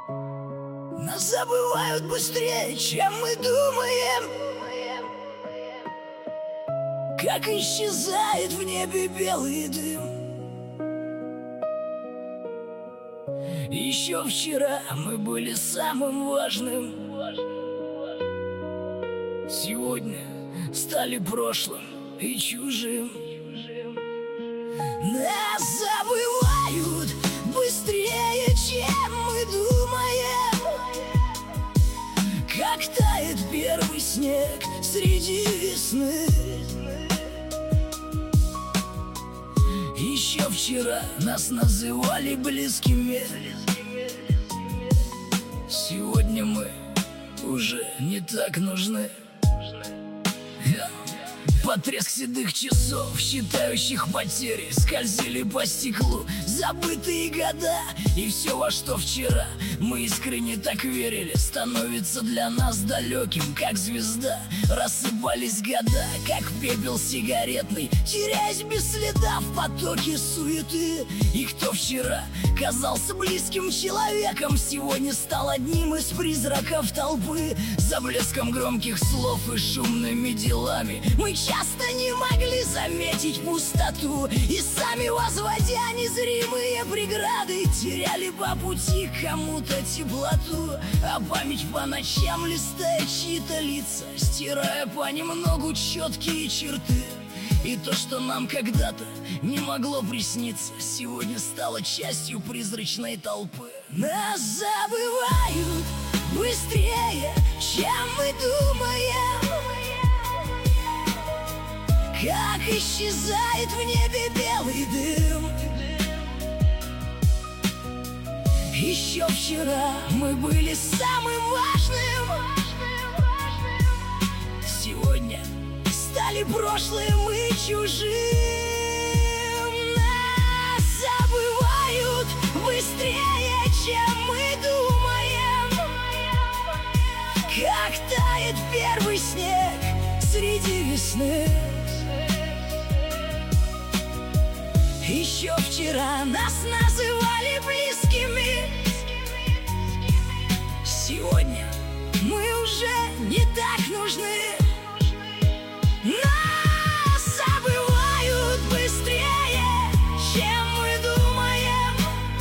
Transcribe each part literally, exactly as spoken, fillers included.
Нас забывают быстрее, чем мы думаем. Как исчезает в небе белый дым. Еще вчера мы были самым важным. Сегодня стали прошлым и чужим. Нас забывают быстрее, чем мы думаем. Как тает первый снег среди весны. Еще вчера нас называли близкими. Сегодня мы уже не так нужны. Потреск седых часов, считающих потери, скользили по стеклу забытые года. И все, во что вчера мы искренне так верили, становится для нас далеким, как звезда. Рассыпались года, как пепел сигаретный, теряясь без следа в потоке суеты. И кто вчера казался близким человеком, сегодня стал одним из призраков толпы. За блеском громких слов и шумными делами мы часто не могли заметить пустоту, и сами, возводя незримые преграды, теряли по пути кому-то теплоту. А память по ночам, листая чьи-то лица, стирая понемногу четкие черты. И то, что нам когда-то не могло присниться, сегодня стало частью призрачной толпы. Нас забывают быстрее, чем мы думаем. Как исчезает в небе белый дым. Еще вчера мы были самым важным. Сегодня стали прошлым и чужим. Нас забывают быстрее, чем мы думаем. Как тает первый снег среди весны. Еще вчера нас называли близкими. Сегодня мы уже не так нужны. Нас забывают быстрее, чем мы думаем.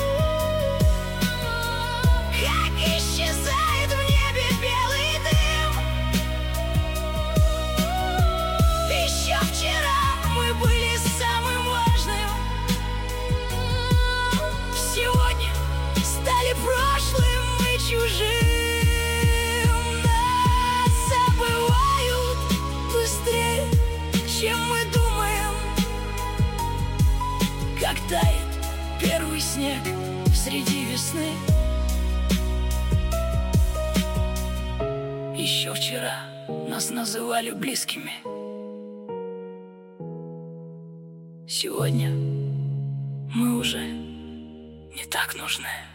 Как исчезает в небе белый дым. Еще вчера мы были самым важным. Сегодня стали прошлым и чужим. Нас забывают быстрее, чем мы думаем. Как тает первый снег среди весны. Еще вчера нас называли близкими. Сегодня мы уже не так нужны.